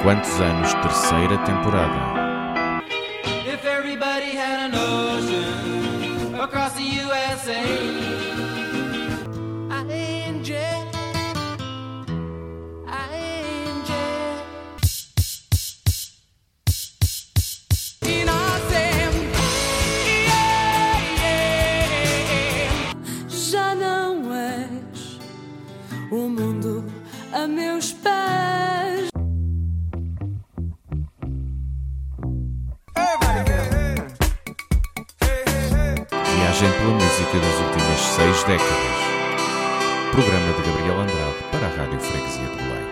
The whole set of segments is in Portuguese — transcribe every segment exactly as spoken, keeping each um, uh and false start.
Quantos anos, terceira temporada. If everybody had an ocean across the U S A, I ain't jet, I ain't jet. E nós sempre, yeah, yeah. Já não és o mundo a meus pés. Viagem pela música das últimas seis décadas. Programa de Gabriel Andrade para a Rádio Freguesia de Belém.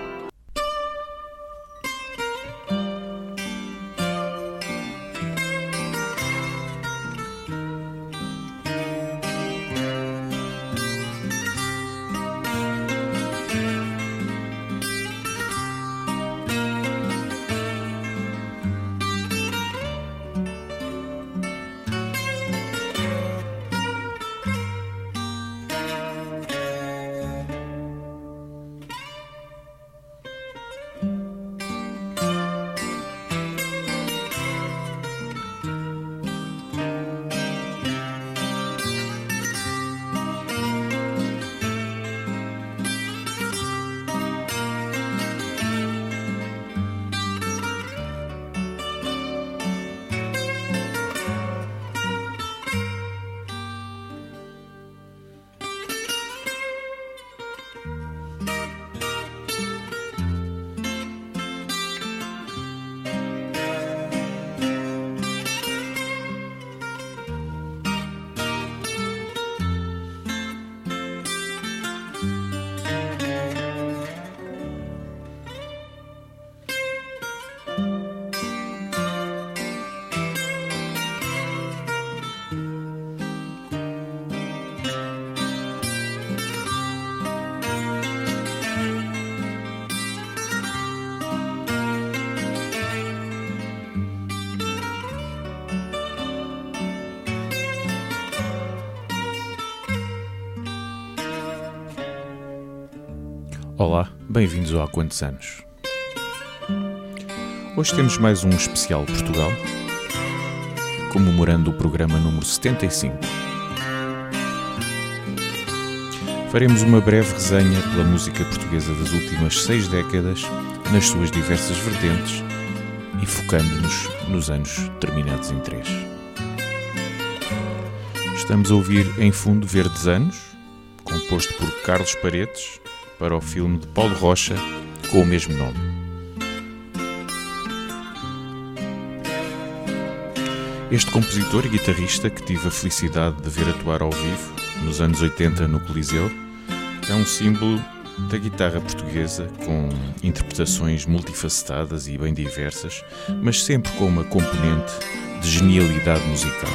Olá, bem-vindos ao Há Quantos Anos. Hoje temos mais um especial Portugal, comemorando o programa número setenta e cinco. Faremos uma breve resenha pela música portuguesa das últimas seis décadas, nas suas diversas vertentes, e focando-nos nos anos terminados em três. Estamos a ouvir em fundo Verdes Anos, composto por Carlos Paredes, para o filme de Paulo Rocha com o mesmo nome. Este compositor e guitarrista, que tive a felicidade de ver atuar ao vivo nos anos oitenta no Coliseu, é um símbolo da guitarra portuguesa, com interpretações multifacetadas e bem diversas, mas sempre com uma componente de genialidade musical.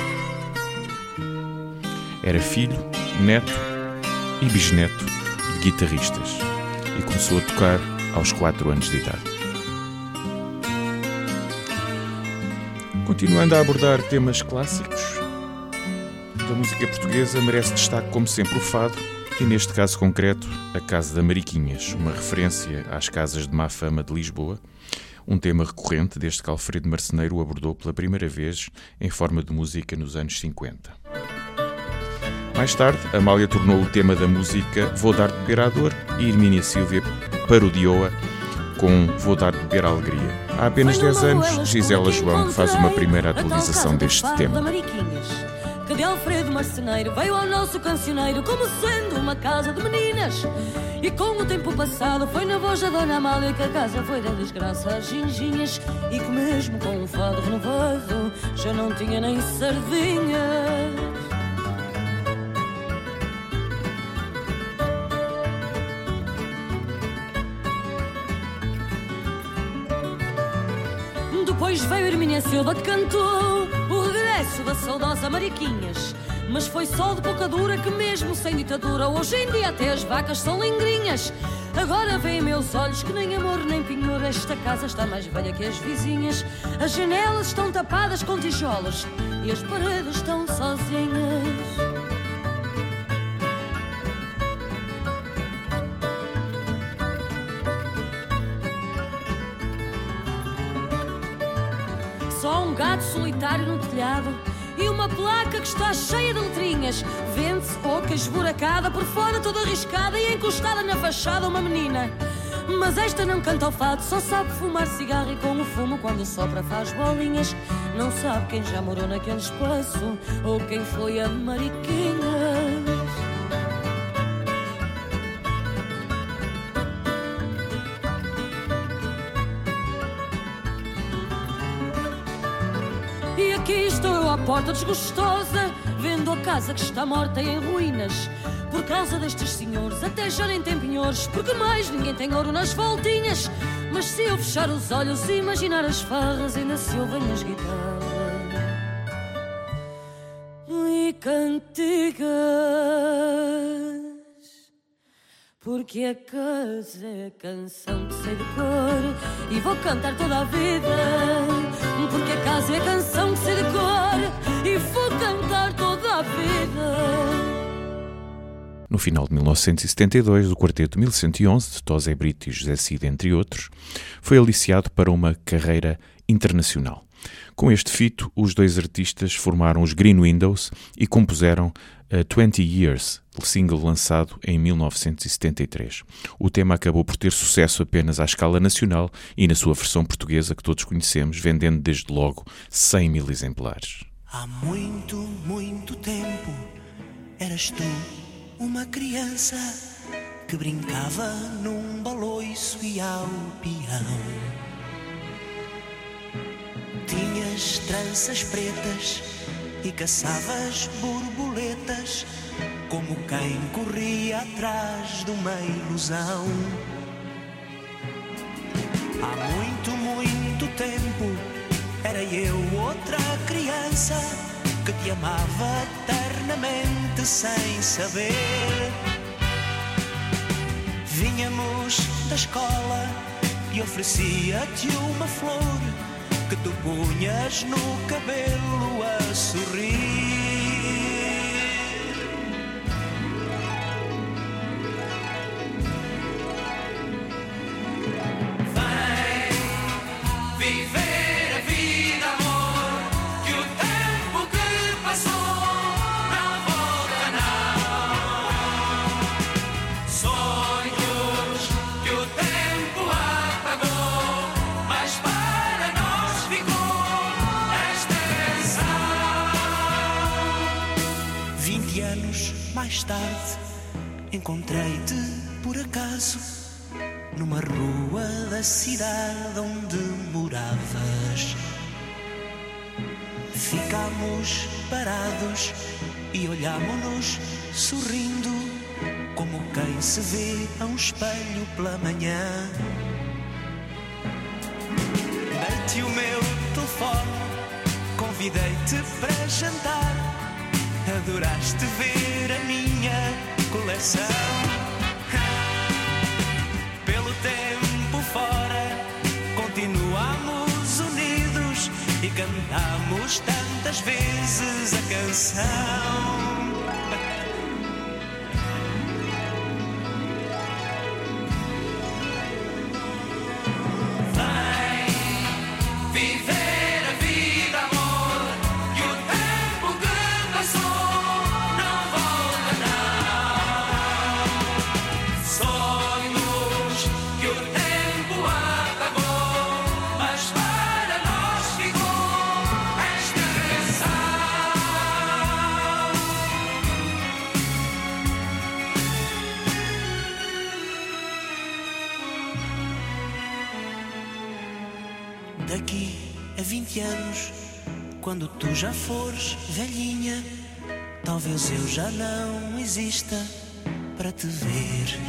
Era filho, neto e bisneto de guitarristas e começou a tocar aos quatro anos de idade. Continuando a abordar temas clássicos da música portuguesa, merece destaque como sempre o fado e, neste caso concreto, a Casa da Mariquinhas, uma referência às casas de má fama de Lisboa, um tema recorrente desde que Alfredo Marceneiro o abordou pela primeira vez em forma de música nos anos cinquenta. Mais tarde, Amália tornou o tema da música Vou Dar de Beber à Dor e Hermínia Silvia parodiou-a com Vou Dar de Beber à Alegria. Há apenas dez anos, Gisela João faz uma primeira atualização deste tema. Que de Alfredo Marceneiro veio ao nosso cancioneiro como sendo uma casa de meninas. E com o tempo passado foi na voz da Dona Amália que a casa foi da desgraça às ginginhas. E que mesmo com um fado renovado já não tinha nem sardinhas. Depois veio Hermínia Silva que cantou o regresso da saudosa Mariquinhas. Mas foi só de pouca dura que mesmo sem ditadura hoje em dia até as vacas são lingrinhas. Agora vêem meus olhos que nem amor nem penhor. Esta casa está mais velha que as vizinhas. As janelas estão tapadas com tijolos e as paredes estão sozinhas. só um gato solitário no telhado e uma placa que está cheia de letrinhas. Vende-se oca esburacada, por fora toda arriscada e encostada na fachada uma menina. Mas esta não canta ao fado, só sabe fumar cigarro e com o fumo quando sopra faz bolinhas. Não sabe quem já morou naquele espaço ou quem foi a Mariquinhas. E aqui estou eu à porta desgostosa, vendo a casa que está morta e em ruínas. Por causa destes senhores, até já nem tem penhores, porque mais ninguém tem ouro nas voltinhas. Mas se eu fechar os olhos e imaginar as farras, ainda se ouvem as guitarras e cantigas. Porque a casa é a canção que sei de cor e vou cantar toda a vida. Porque a casa é a canção que sei de cor e vou cantar toda a vida. No final de mil novecentos e setenta e dois, o quarteto mil cento e onze, de Tosé Brito e José Cid, entre outros, foi aliciado para uma carreira internacional. Com este feito, os dois artistas formaram os Green Windows e compuseram uh, twenty years, single lançado em mil novecentos e setenta e três. O tema acabou por ter sucesso apenas à escala nacional e na sua versão portuguesa, que todos conhecemos, vendendo desde logo cem mil exemplares. Há muito, muito tempo eras tu uma criança que brincava num baloiço e ao peão. Tinhas tranças pretas e caçavas borboletas, como quem corria atrás de uma ilusão. Há muito, muito tempo era eu outra criança que te amava eternamente sem saber. Vinhamos da escola e oferecia-te uma flor que tu punhas no cabelo a sorrir. Mais tarde encontrei-te por acaso numa rua da cidade onde moravas. Ficámos parados e olhámo-nos sorrindo, como quem se vê a um espelho pela manhã. Dei-te o meu telefone, convidei-te para jantar. Adoraste ver a minha coleção. Pelo tempo fora, continuamos unidos e cantamos tantas vezes a canção. Daqui a vinte anos, quando tu já fores velhinha, talvez eu já não exista para te ver.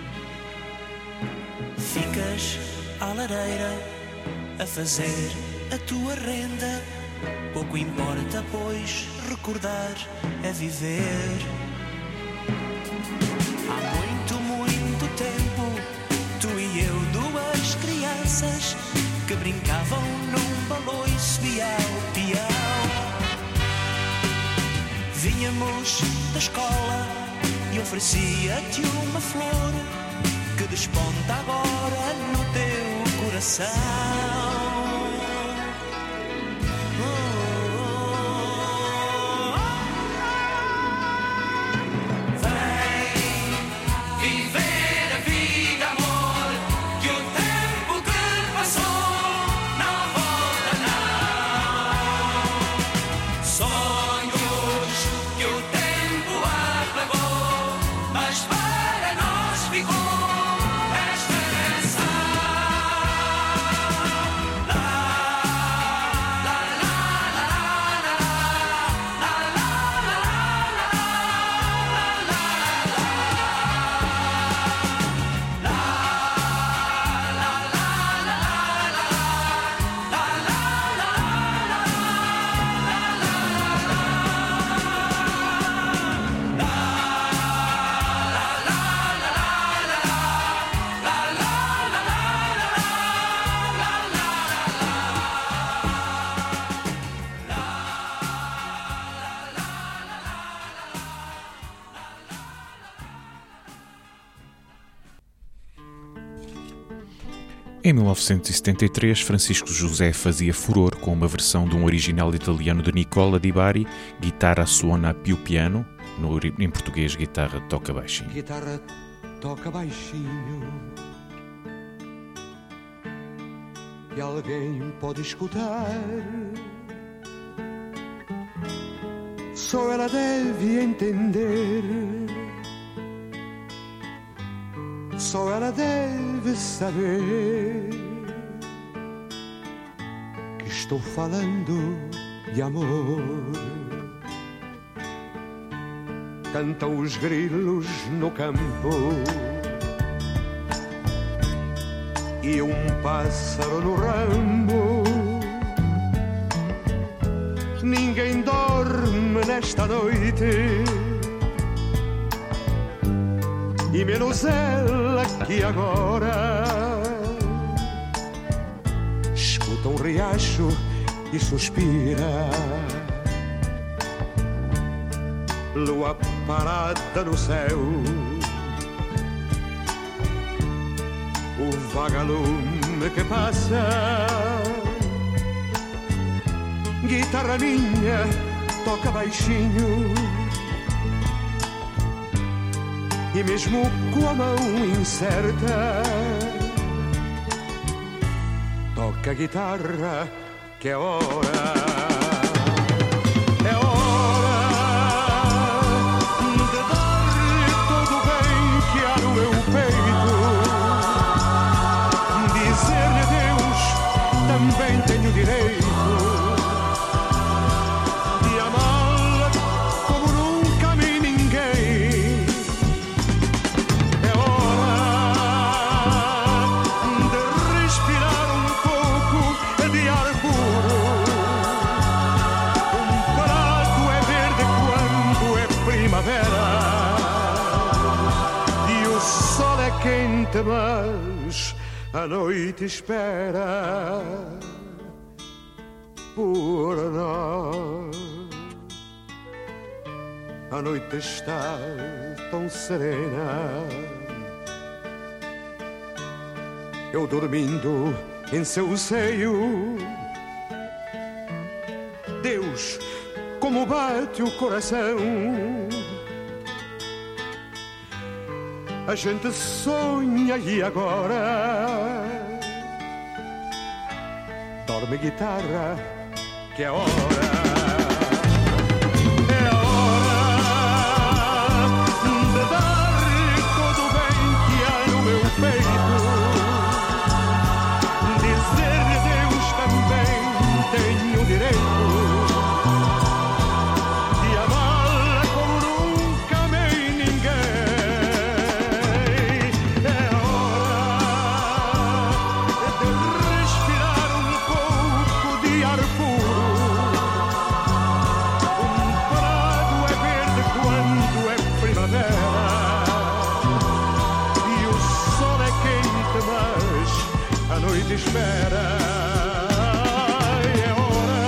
Ficas à lareira a fazer a tua renda. Pouco importa, pois recordar é viver. Há muito, muito tempo, tu e eu, duas crianças que brincavam num baloiço e ao peão. Vinhamos da escola e oferecia-te uma flor que desponta agora no teu coração. Em mil novecentos e setenta e três, Francisco José fazia furor com uma versão de um original italiano de Nicola Di Bari, Guitarra suona più piano, no, em português, Guitarra toca baixinho. Guitarra toca baixinho, e alguém pode escutar. Só ela deve entender, só ela deve saber que estou falando de amor. Cantam os grilos no campo e um pássaro no ramo. Ninguém dorme nesta noite, e menos ela que agora escuta um riacho e suspira. Lua parada no céu, o vagalume que passa. Guitarra minha toca baixinho, e mesmo com a mão incerta toca a guitarra que é hora. Também tenho direito de amá-la como nunca amei ninguém. É hora de respirar um pouco de ar puro. Um prato é verde quando é primavera, e o sol é quente, mas a noite espera por nós. A noite está tão serena, eu dormindo em seu seio. Deus, como bate o coração. A gente sonha e agora dorme guitarra que é hora. É hora de dar todo o bem que há no meu peito. Dizer de Deus também tenho direito de amá-la como nunca amei ninguém. É hora de respirar um pouco de ar puro. Um prado é verde quando é primavera, e o sol é quente, mas a noite espera. É hora.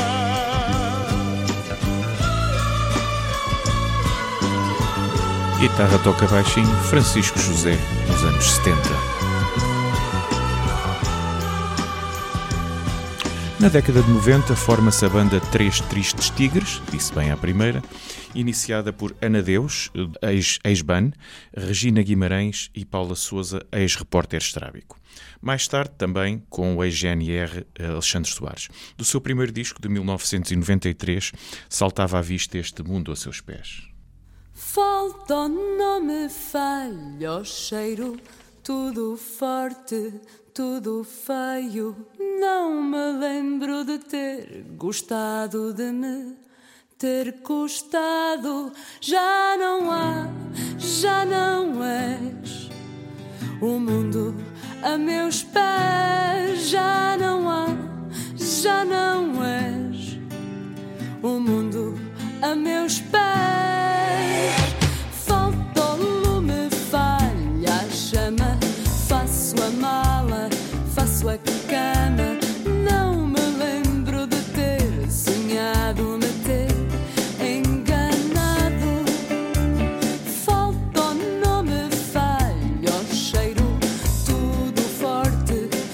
Guitarra toca baixinho, Francisco José, nos anos setenta. Na década de noventa forma-se a banda Três Tristes Tigres, disse bem à primeira, iniciada por Ana Deus, ex- ex-Ban, Regina Guimarães e Paula Sousa, ex-repórter estrábico. Mais tarde também com o ex-G N R Alexandre Soares. Do seu primeiro disco, de mil novecentos e noventa e três, saltava à vista este mundo a seus pés. Falta, não me falha o cheiro, tudo forte, tudo feio. Não me lembro de ter gostado de me ter custado. Já não há, já não és o mundo a meus pés. Já não há, já não és o mundo a meus pés. Falta o lume, falha a chama. Faço a mala, faço a cama. Não me lembro de ter sonhado, me ter enganado. Falta o nome, falha o cheiro, tudo forte,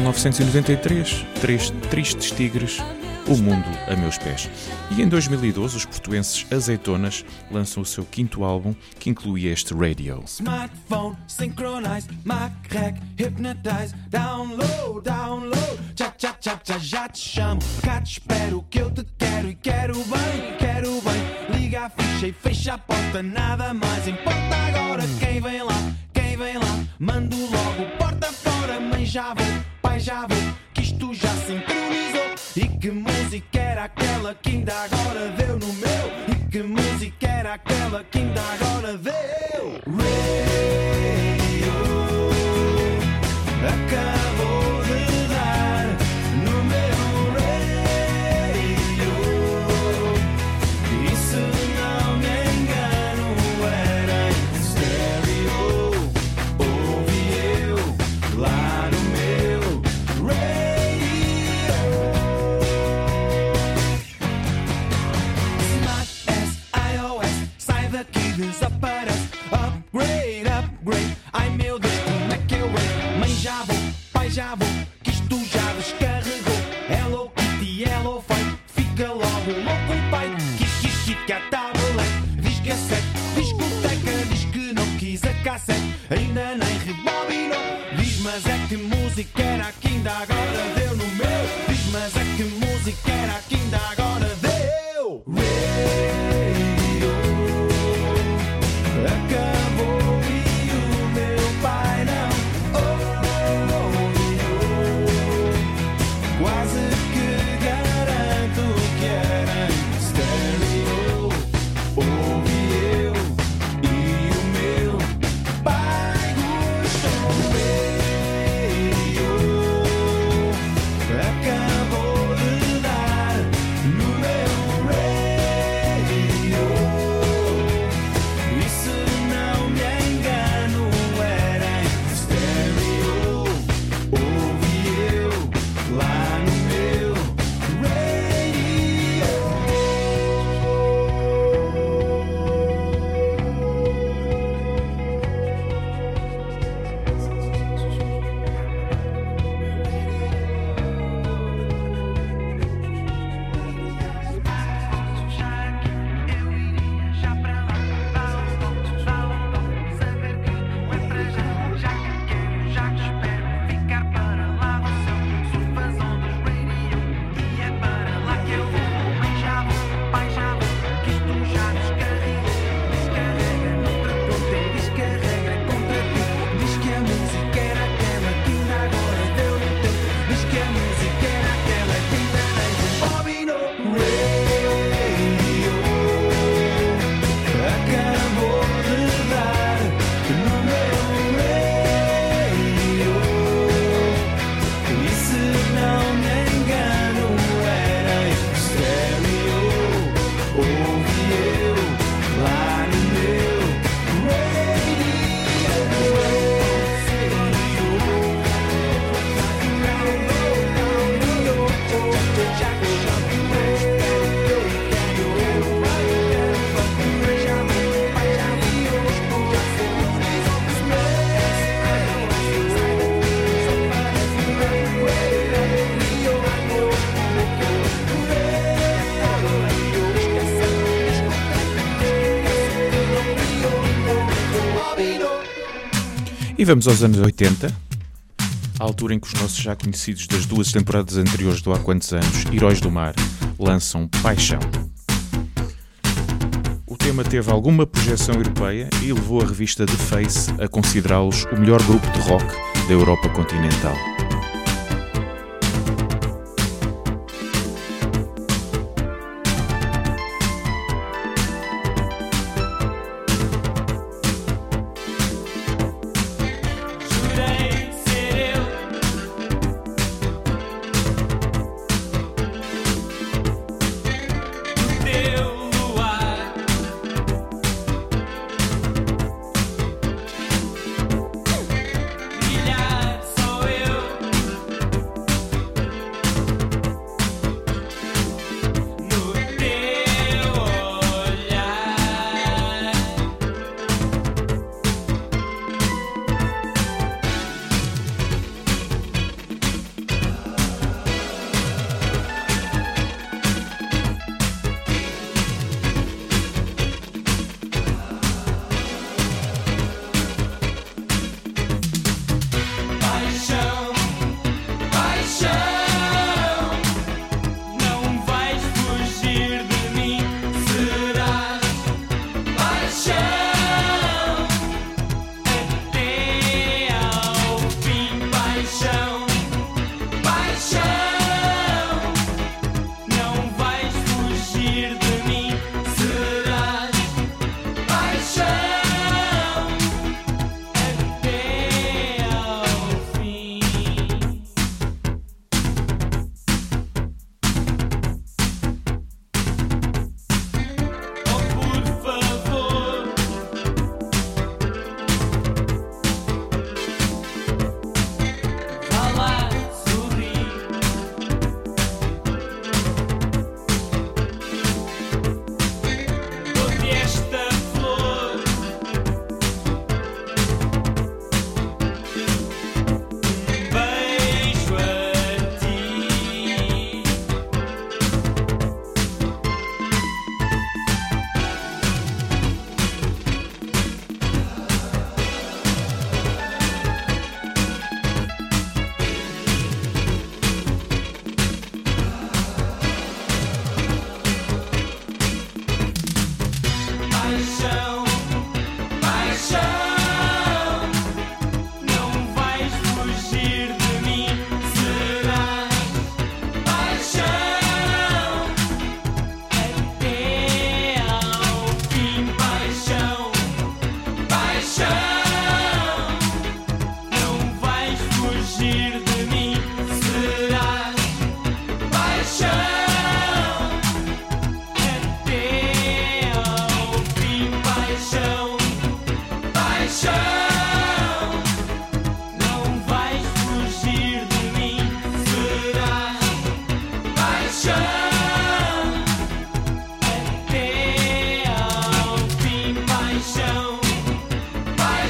novecentos e noventa e três, Três Tristes Tigres, O Mundo a Meus Pés. E em dois mil e doze, os portuenses Azeitonas lançam o seu quinto álbum, que inclui este Radio. Smartphone, synchronize, Mac, rec, hypnotize, download, download, tcha tcha tcha tcha, já te chamo, cá te espero, que eu te quero e quero bem, quero bem, liga a ficha e fecha a porta, nada mais importa agora, quem vem lá, quem vem lá, mando logo, porta fora, mãe já vou, pai já vou, que isto já sincronizou, e que música era aquela que ainda agora deu no meu, e que música era aquela que ainda agora deu. Radio acabou de dar no meu radio, e se não me engano era em stereo, ouvi eu lá no meu radio. Smart S, iOS, sai daqui, desaparece, upgrade, upgrade, ai meu Deus, como é que eu é? Mãe já vou, pai já vou, que isto já descarregou, Hello Kitty, Hello Fight, fica logo louco pai, Kiki, Kiki, a tablet, diz cassete, discoteca, diz que não quis a cassete, ainda nem rebobinou, diz mas é que música era que ainda agora deu no meu, diz mas é que música era que ainda agora deu. Radio acabou e o meu pai não ouviu, quase que garanto que era em stereo, ouvi eu e o meu pai gostou. Radio acabou de dar no meu radio, e se não me engano era em stereo, ouvi eu lá no meu E vamos aos anos oitenta, à altura em que os nossos já conhecidos das duas temporadas anteriores do Há Quantos Anos, Heróis do Mar, lançam Paixão. O tema teve alguma projeção europeia e levou a revista The Face a considerá-los o melhor grupo de rock da Europa continental. Jurei ser eu, o teu luar, brilhar sou eu.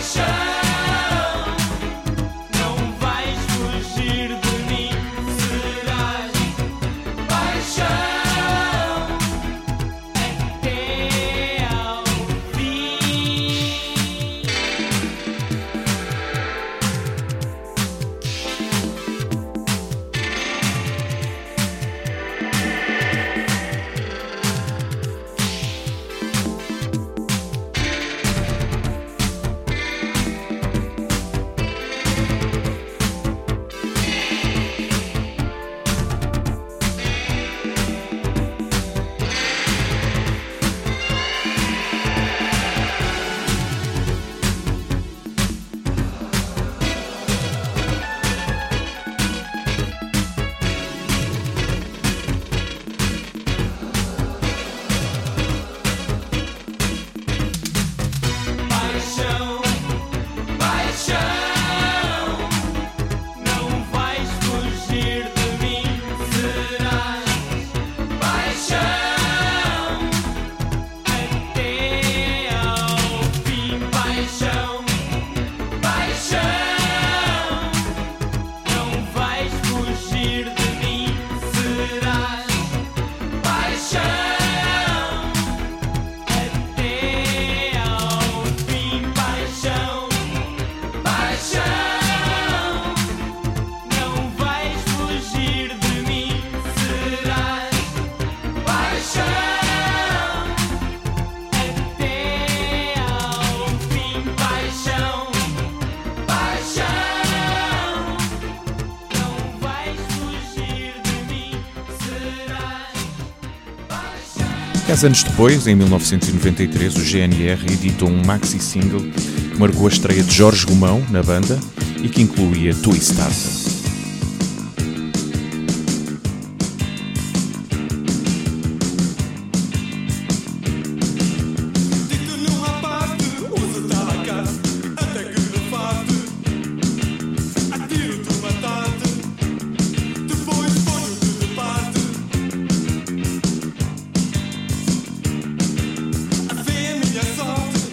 Dez anos depois, em mil novecentos e noventa e três, o G N R editou um maxi-single que marcou a estreia de Jorge Gomão na banda e que incluía Twistata.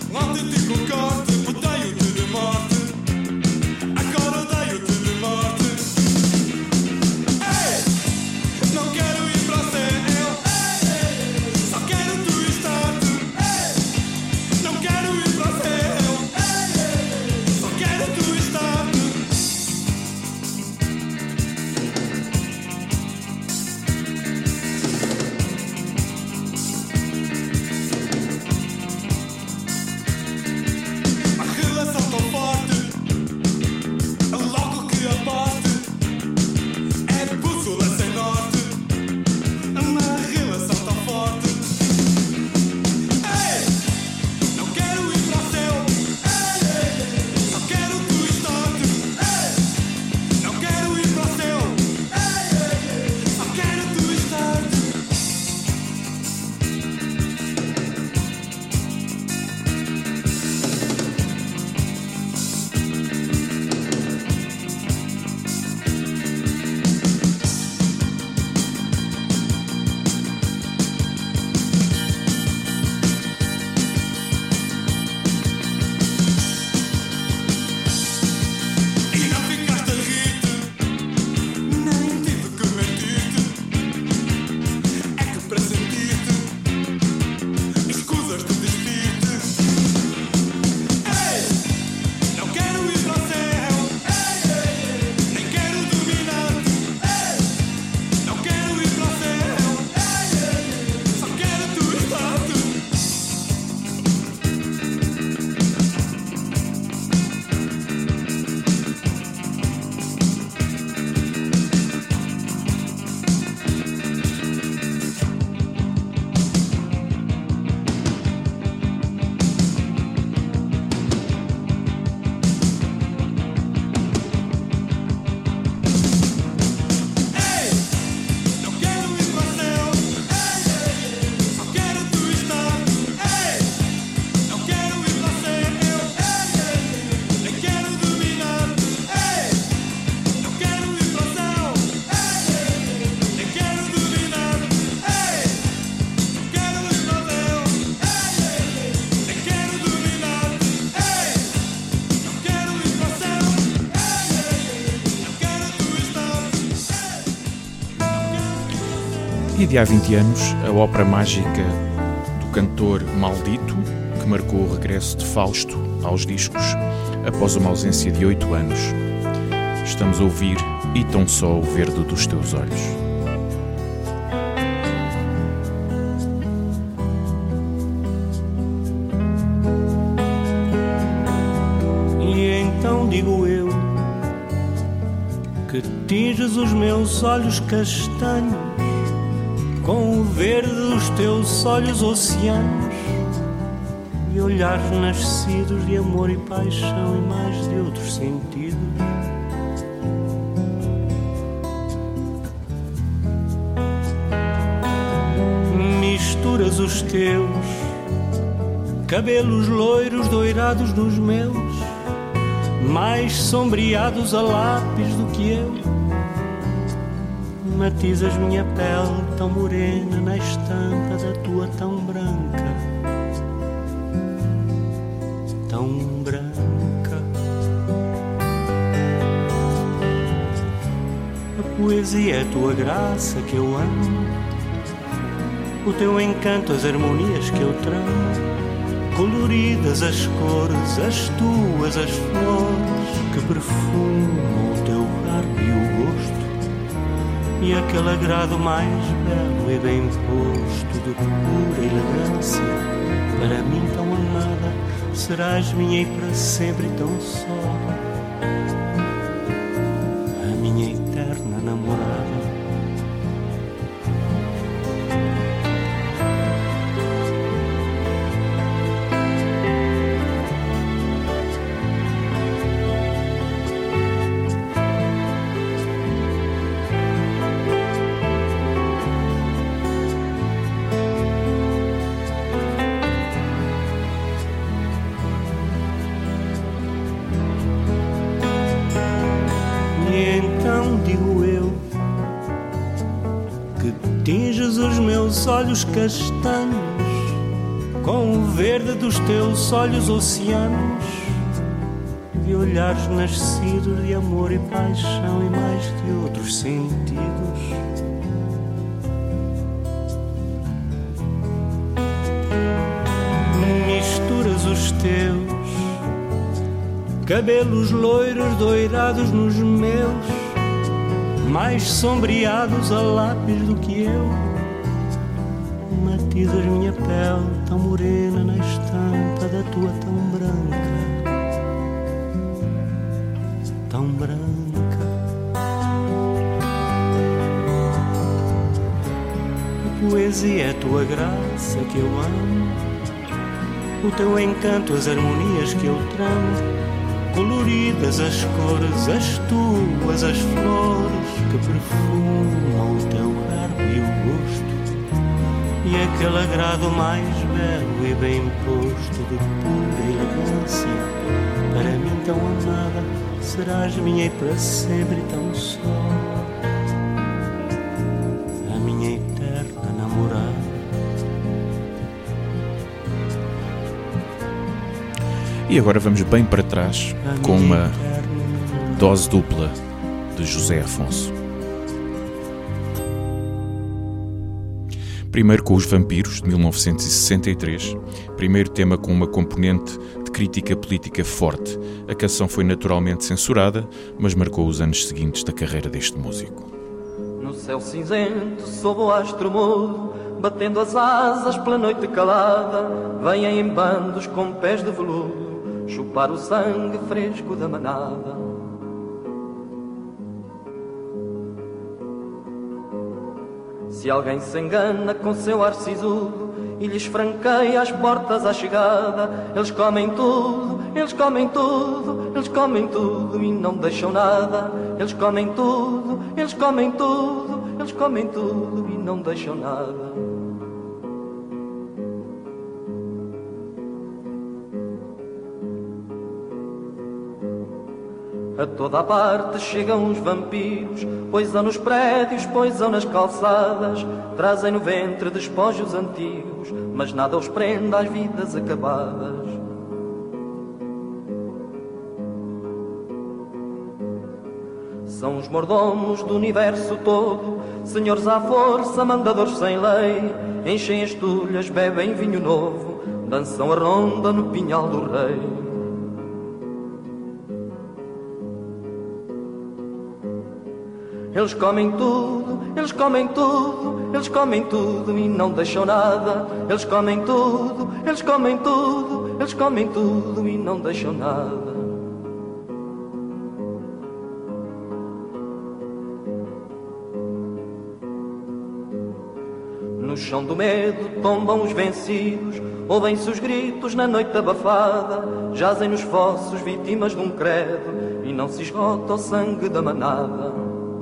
Agora odeio-te de morte. E de há vinte anos, a ópera mágica do cantor Maldito, que marcou o regresso de Fausto aos discos após uma ausência de oito anos. Estamos a ouvir E Tão Só o Verde dos Teus Olhos. E então digo eu que tinges os meus olhos castanhos com o verde dos teus olhos oceanos e olhares nascidos de amor e paixão e mais de outros sentidos. Misturas os teus cabelos loiros doirados dos meus, mais sombreados a lápis do que eu. Matizas minha pele tão morena na estampa da tua tão branca, tão branca. A poesia é a tua graça que eu amo, o teu encanto, as harmonias que eu tramo, coloridas as cores, as tuas, as flores que perfumam o teu cargo e o gosto. E aquele agrado mais belo e bem posto de pura elegância, para mim tão amada, serás minha e para sempre tão só, a minha eterna namorada. Olhos castanhos com o verde dos teus olhos oceanos, de olhares nascidos de amor e paixão e mais de outros sentidos. Misturas os teus cabelos loiros doirados nos meus, mais sombreados a lápis do que eu. Matizas minha pele tão morena na estampa da tua tão branca, tão branca. A poesia é a tua graça que eu amo, o teu encanto, as harmonias que eu tramo, coloridas as cores, as tuas, as flores que perfumam o teu garbo e o gosto. E aquele agrado mais belo e bem posto de pura elegância, para mim tão amada, serás minha e para sempre tão só, a minha eterna namorada. E agora vamos bem para trás com uma dose dupla de José Afonso. Primeiro com Os Vampiros, de mil novecentos e sessenta e três, primeiro tema com uma componente de crítica política forte. A canção foi naturalmente censurada, mas marcou os anos seguintes da carreira deste músico. No céu cinzento, sob o astro mudo, batendo as asas pela noite calada, vêm em bandos com pés de veludo, chupar o sangue fresco da manada. Se alguém se engana com seu ar sisudo e lhes franqueia as portas à chegada, eles comem tudo, eles comem tudo, eles comem tudo e não deixam nada. Eles comem tudo, eles comem tudo, eles comem tudo e não deixam nada. A toda a parte chegam os vampiros, poisam nos prédios, poisam nas calçadas, trazem no ventre despojos antigos, mas nada os prende às vidas acabadas. São os mordomos do universo todo, senhores à força, mandadores sem lei. Enchem as tulhas, bebem vinho novo, dançam a ronda no pinhal do rei. Eles comem tudo, eles comem tudo, eles comem tudo e não deixam nada. Eles comem tudo, eles comem tudo, eles comem tudo e não deixam nada. No chão do medo tombam os vencidos, ouvem-se os gritos na noite abafada. Jazem nos fossos vítimas de um credo e não se esgota o sangue da manada.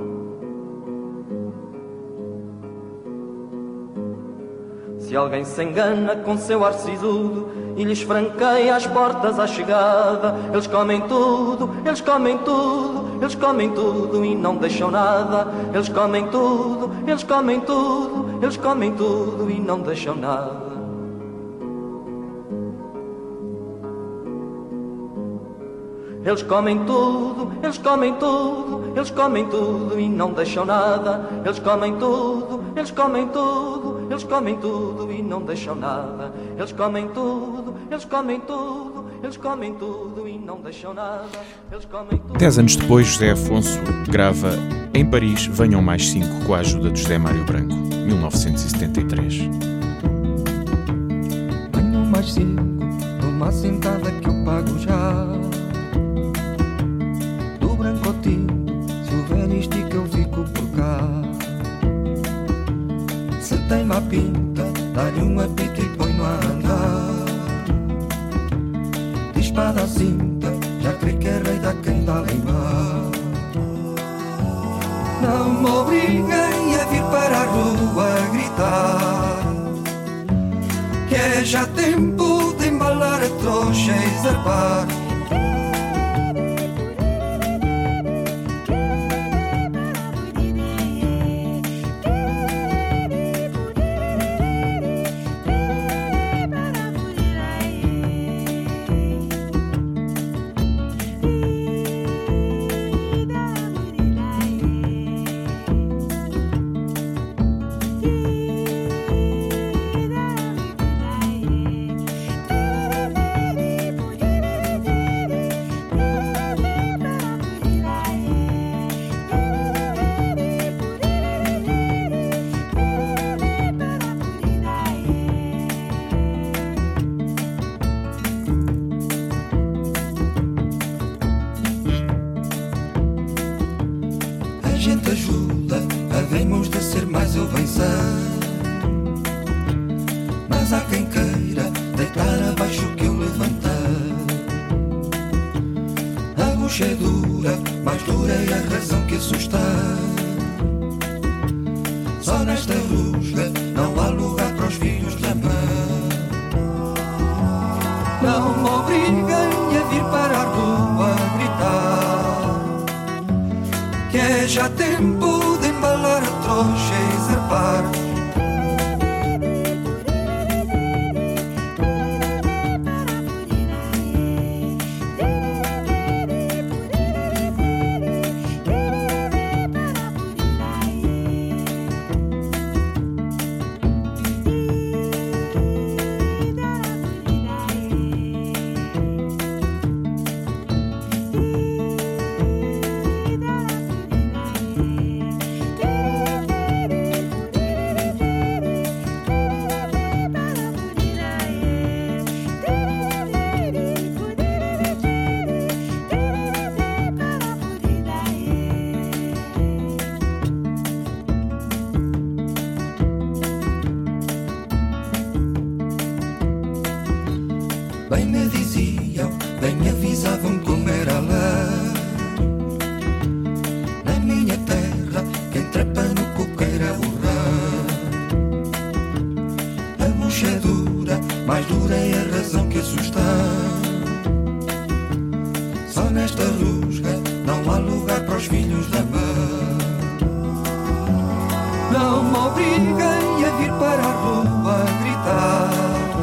Se alguém se engana com seu ar sisudo e lhes franqueia as portas à chegada, eles comem tudo, eles comem tudo, eles comem tudo e não deixam nada. Eles comem tudo, eles comem tudo, eles comem tudo e não deixam nada. Eles comem tudo, eles comem tudo, eles comem tudo e não deixam nada. Eles comem tudo, eles comem tudo, eles comem tudo e não deixam nada. Eles comem tudo, eles comem tudo, eles comem tudo e não deixam nada. Eles comem tudo. Dez anos depois, José Afonso grava Em Paris Venham Mais Cinco com a ajuda de José Mário Branco, mil novecentos e setenta e três. Venham mais cinco numa sentada que eu pago já. Branco tinto, se o velho estica eu fico por cá. Se tem má pinta, dá-lhe um apito e põe-no a andar. De espada à cinta, já crê que é rei da quem dá leimar. Não me obriguem a vir para a rua gritar, que é já tempo de embalar a trouxa e zarpar. Bem me diziam, bem me avisavam como era lá. Na minha terra, quem trepa no coqueiro é o rã. A bucha é dura, mais dura é a razão que assusta. Só nesta rusga não há lugar para os filhos da mãe. Não me obriguem a vir para a rua gritar,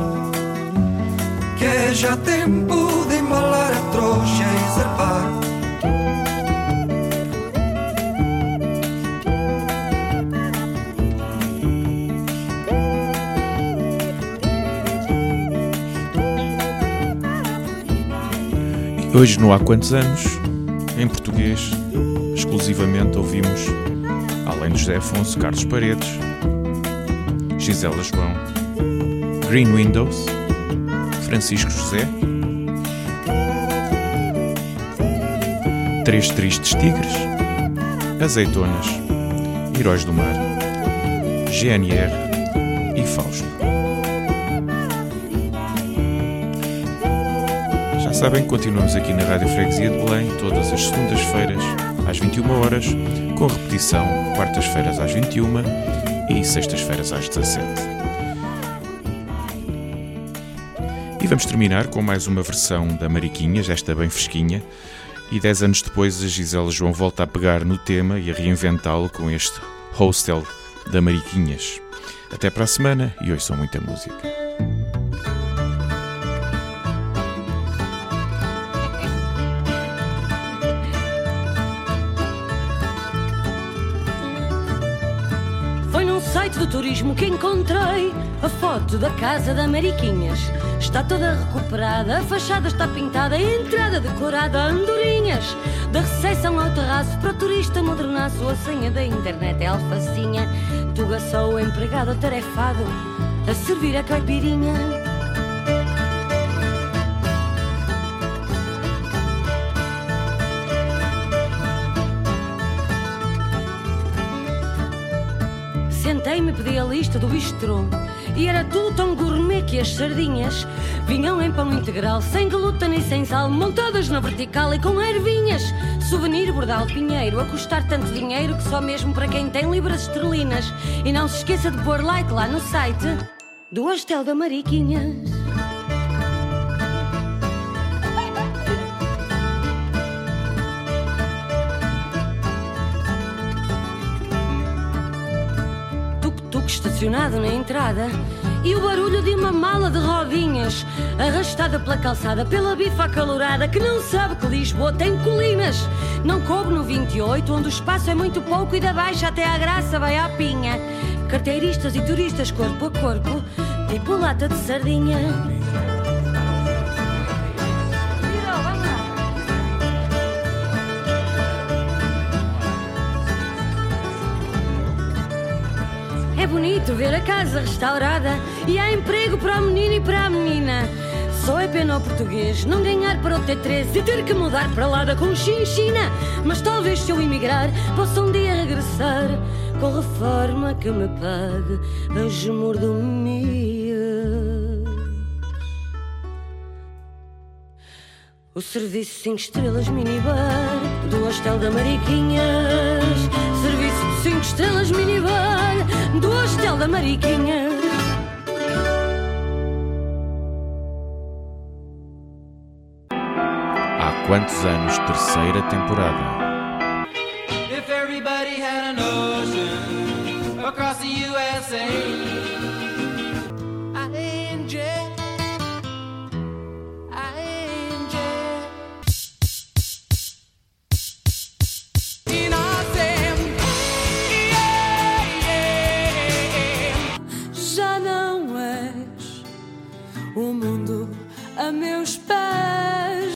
que é já tempo de embalar a trouxa e zarpar. Hoje, no Há Quantos Anos, em português, exclusivamente ouvimos, além de José Afonso, Carlos Paredes, Gisela João, Green Windows, Francisco José, Três Tristes Tigres, Azeitonas, Heróis do Mar, G N R e Fausto. Já sabem que continuamos aqui na Rádio Freguesia de Belém todas as segundas-feiras às vinte e uma horas, com repetição quartas-feiras às vinte e uma e sextas-feiras às dezassete. E vamos terminar com mais uma versão da Mariquinhas, esta bem fresquinha, e dez anos depois a Gisela João volta a pegar no tema e a reinventá-lo com este Hostel da Mariquinhas. Até para a semana e hoje são muita música. Do turismo que encontrei a foto da casa da Mariquinhas. Está toda recuperada, a fachada está pintada, a entrada decorada, andorinhas. Da recepção ao terraço, para o turista modernaço, a senha da internet é alfacinha. Tuga só o empregado atarefado a servir a caipirinha. Sentei-me e pedi a lista do bistrô e era tudo tão gourmet que as sardinhas vinham em pão integral, sem glúten e sem sal, montadas na vertical e com ervinhas. Souvenir Bordal Pinheiro, a custar tanto dinheiro que só mesmo para quem tem libras esterlinas. E não se esqueça de pôr like lá no site do Hostel da Mariquinhas. Estacionado na entrada e o barulho de uma mala de rodinhas arrastada pela calçada, pela bifa acalorada que não sabe que Lisboa tem colinas. Não coube no vinte e oito, onde o espaço é muito pouco e da Baixa até à Graça vai à Pinha. Carteiristas e turistas corpo a corpo, tipo lata de sardinha. É bonito ver a casa restaurada e há emprego para o menino e para a menina. Só é pena ao português não ganhar para o T treze e ter que mudar para lá da Conchinchina. Mas talvez se eu emigrar possa um dia regressar com reforma que me pague as mordomias. O serviço cinco estrelas minibar do Hostel da Mariquinhas. Serviço de cinco estrelas minibar do Hostel da Mariquinhas. Há quantos anos? Terceira temporada. If everybody had an ocean across the U S A, I N J, I N J. Já não és o mundo a meus pés.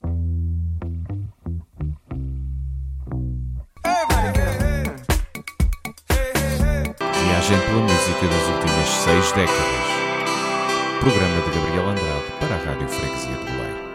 Viagem pela música das últimas seis décadas. Programa de Gabriel Andrade para a Rádio Freguesia de Belém.